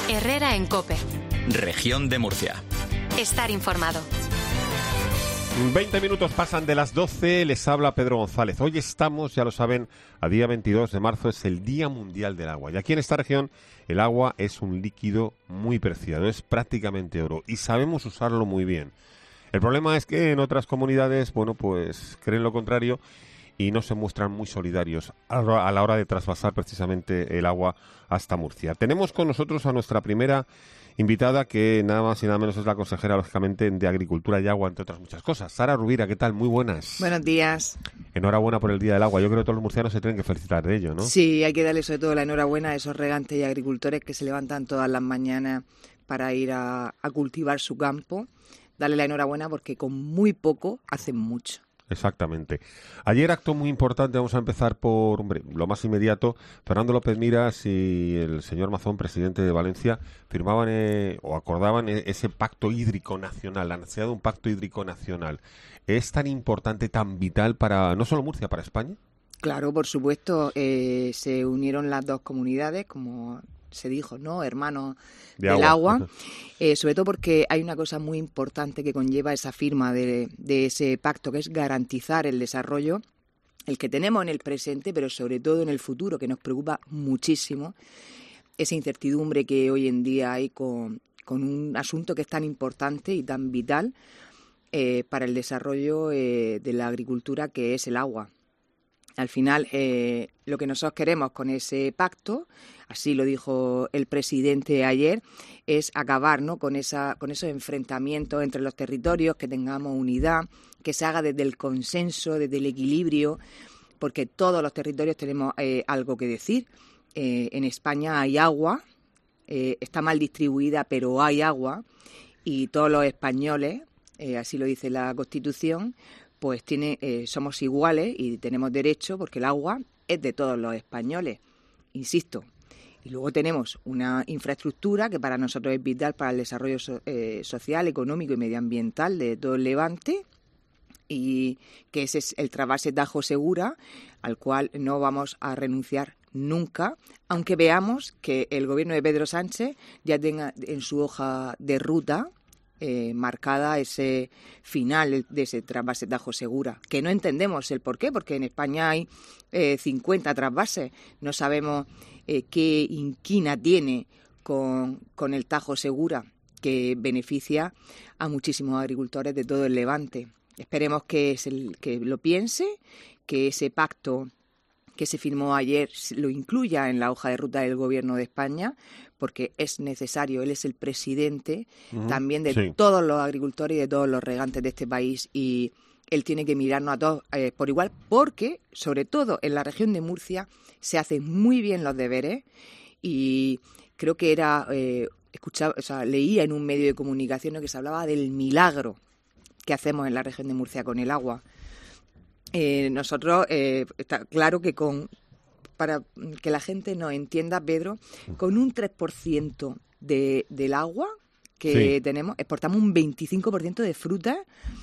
Herrera en COPE. Región de Murcia. Estar informado. 20 minutos pasan de las 12, les habla Pedro González. Hoy estamos, ya lo saben, a día 22 de marzo, es el Día Mundial del Agua. Y aquí en esta región el agua es un líquido muy preciado, es prácticamente oro y sabemos usarlo muy bien. El problema es que en otras comunidades, bueno, pues creen lo contrario y no se muestran muy solidarios a la hora de trasvasar precisamente el agua hasta Murcia. Tenemos con nosotros a nuestra primera invitada, que nada más y nada menos es la consejera, lógicamente, de Agricultura y Agua, entre otras muchas cosas. Sara Rubira, ¿qué tal? Muy buenas. Buenos días. Enhorabuena por el Día del Agua. Yo creo que todos los murcianos se tienen que felicitar de ello, ¿no? Sí, hay que darle sobre todo la enhorabuena a esos regantes y agricultores que se levantan todas las mañanas para ir a cultivar su campo. Darle la enhorabuena porque con muy poco hacen mucho. Exactamente. Ayer acto muy importante, vamos a empezar por lo más inmediato. Fernando López Miras y el señor Mazón, presidente de Valencia, firmaban o acordaban ese pacto hídrico nacional, la necesidad de un pacto hídrico nacional. ¿Es tan importante, tan vital para no solo Murcia, para España? Claro, por supuesto, se unieron las dos comunidades, como se dijo, ¿no? Hermanos del agua. Sobre todo porque hay una cosa muy importante que conlleva esa firma de ese pacto, que es garantizar el desarrollo, el que tenemos en el presente, pero sobre todo en el futuro, que nos preocupa muchísimo, esa incertidumbre que hoy en día hay con un asunto que es tan importante y tan vital para el desarrollo de la agricultura, que es el agua. Al final, lo que nosotros queremos con ese pacto, así lo dijo el presidente ayer, es acabar, ¿no?, con esos enfrentamientos entre los territorios, que tengamos unidad, que se haga desde el consenso, desde el equilibrio, porque todos los territorios tenemos algo que decir. En España hay agua, está mal distribuida, pero hay agua, y todos los españoles, así lo dice la Constitución, pues somos iguales y tenemos derecho, porque el agua es de todos los españoles, insisto. Y luego tenemos una infraestructura que para nosotros es vital para el desarrollo social, económico y medioambiental de todo el Levante, y que ese es el trasvase Tajo Segura, al cual no vamos a renunciar nunca, aunque veamos que el gobierno de Pedro Sánchez ya tenga en su hoja de ruta marcada ese final de ese trasvase Tajo Segura, que no entendemos el por qué, porque en España hay 50 trasvases, no sabemos qué inquina tiene con el Tajo Segura, que beneficia a muchísimos agricultores de todo el Levante. Esperemos que lo piense, que ese pacto que se firmó ayer lo incluya en la hoja de ruta del Gobierno de España, porque es necesario. Él es el presidente también de todos los agricultores y de todos los regantes de este país, y él tiene que mirarnos a todos por igual, porque, sobre todo en la región de Murcia, se hacen muy bien los deberes, y creo que leía en un medio de comunicación que se hablaba del milagro que hacemos en la región de Murcia con el agua. Nosotros, está claro que para que la gente nos entienda, Pedro, con un 3% del agua que tenemos, exportamos un 25% de frutas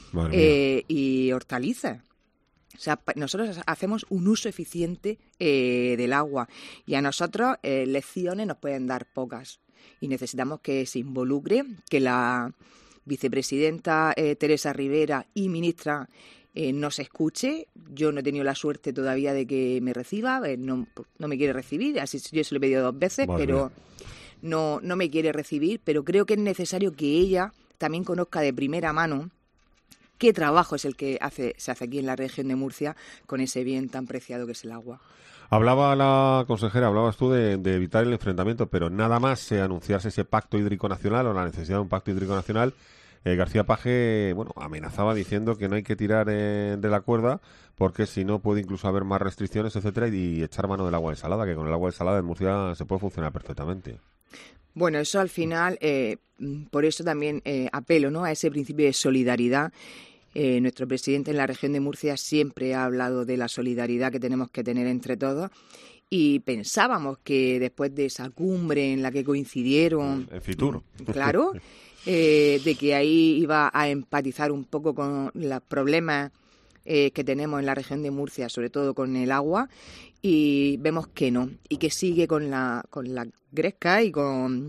y hortalizas. O sea, nosotros hacemos un uso eficiente del agua, y a nosotros lecciones nos pueden dar pocas, y necesitamos que se involucre, que la vicepresidenta Teresa Rivera y ministra nos escuche. Yo no he tenido la suerte todavía de que me reciba, no me quiere recibir, así yo se lo he pedido 2 veces, pero no me quiere recibir, pero creo que es necesario que ella también conozca de primera mano qué trabajo es el que se hace aquí en la región de Murcia con ese bien tan preciado que es el agua. Hablaba la consejera, hablabas tú de evitar el enfrentamiento, pero nada más anunciarse ese pacto hídrico nacional o la necesidad de un pacto hídrico nacional, García Paje, amenazaba diciendo que no hay que tirar de la cuerda, porque si no puede incluso haber más restricciones, etcétera, y echar mano del agua desalada, que con el agua desalada en Murcia se puede funcionar perfectamente. Bueno, eso al final, por eso también apelo, ¿no?, a ese principio de solidaridad. Nuestro presidente en la región de Murcia siempre ha hablado de la solidaridad que tenemos que tener entre todos, y pensábamos que después de esa cumbre en la que coincidieron... En Fitur. Claro, de que ahí iba a empatizar un poco con los problemas que tenemos en la región de Murcia, sobre todo con el agua, y vemos que no, y que sigue con la gresca y con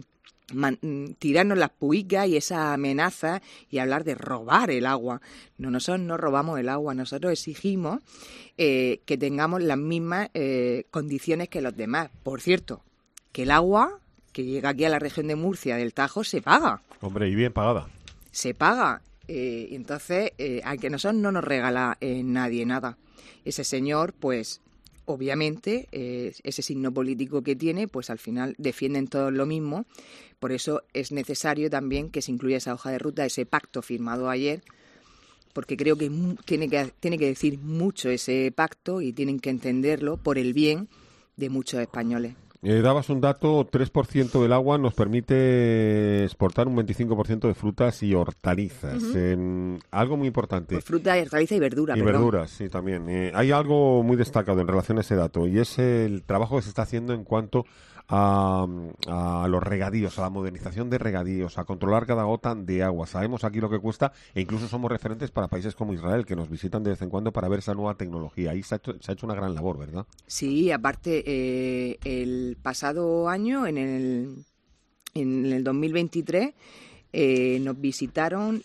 tirarnos las puicas y esas amenazas y hablar de robar el agua. No, nosotros no robamos el agua, nosotros exigimos que tengamos las mismas condiciones que los demás. Por cierto, que el agua que llega aquí a la región de Murcia del Tajo se paga. Hombre, y bien pagada. Se paga. Entonces, a que nosotros no nos regala nadie nada. Ese señor, pues, obviamente, ese signo político que tiene, pues al final defienden todos lo mismo. Por eso es necesario también que se incluya esa hoja de ruta, ese pacto firmado ayer, porque creo que tiene que decir mucho ese pacto y tienen que entenderlo por el bien de muchos españoles. Dabas un dato, 3% del agua nos permite exportar un 25% de frutas y hortalizas. Algo muy importante. Pues fruta, hortaliza y verdura. Y verduras, sí, también. Hay algo muy destacado en relación a ese dato y es el trabajo que se está haciendo en cuanto a los regadíos, a la modernización de regadíos, a controlar cada gota de agua. Sabemos aquí lo que cuesta e incluso somos referentes para países como Israel, que nos visitan de vez en cuando para ver esa nueva tecnología. Ahí se ha hecho una gran labor, ¿verdad? Sí, aparte, el pasado año, en el 2023, nos visitaron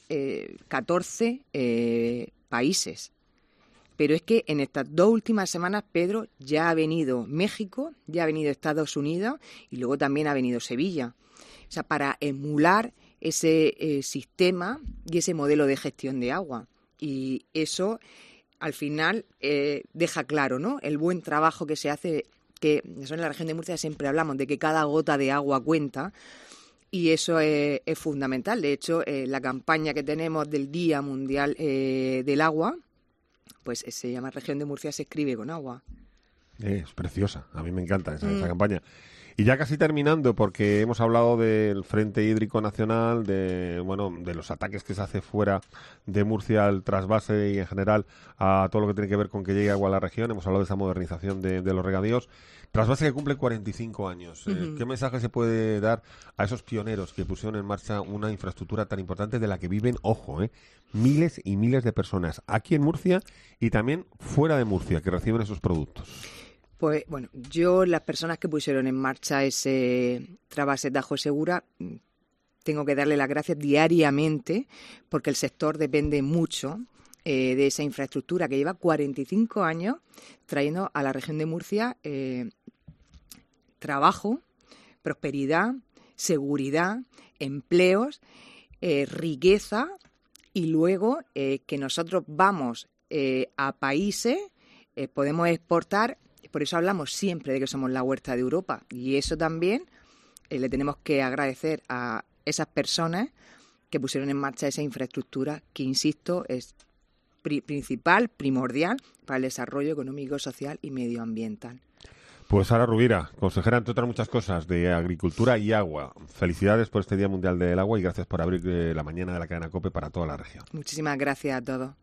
14 países. Pero es que en estas 2 últimas semanas, Pedro, ya ha venido México, ya ha venido Estados Unidos y luego también ha venido Sevilla. O sea, para emular ese sistema y ese modelo de gestión de agua. Y eso, al final, deja claro, ¿no?, el buen trabajo que se hace, que nosotros en la región de Murcia siempre hablamos de que cada gota de agua cuenta. Y eso es fundamental. De hecho, la campaña que tenemos del Día Mundial del Agua, pues se llama Región de Murcia se escribe con agua. Es preciosa, a mí me encanta esa campaña. Y ya casi terminando, porque hemos hablado del Frente Hídrico Nacional, de los ataques que se hace fuera de Murcia al trasvase y en general a todo lo que tiene que ver con que llegue agua a la región. Hemos hablado de esa modernización de los regadíos. Trasvase que cumple 45 años. ¿Qué mensaje se puede dar a esos pioneros que pusieron en marcha una infraestructura tan importante de la que viven, ojo, miles y miles de personas aquí en Murcia y también fuera de Murcia que reciben esos productos? Pues bueno, las personas que pusieron en marcha ese trasvase Tajo Segura, tengo que darle las gracias diariamente porque el sector depende mucho de esa infraestructura que lleva 45 años trayendo a la región de Murcia trabajo, prosperidad, seguridad, empleos, riqueza y luego que nosotros vamos a países, podemos exportar. Por eso hablamos siempre de que somos la huerta de Europa y eso también le tenemos que agradecer a esas personas que pusieron en marcha esa infraestructura que, insisto, es primordial para el desarrollo económico, social y medioambiental. Pues Sara Rubira, consejera, entre otras muchas cosas, de Agricultura y Agua. Felicidades por este Día Mundial del Agua y gracias por abrir la mañana de la cadena COPE para toda la región. Muchísimas gracias a todos.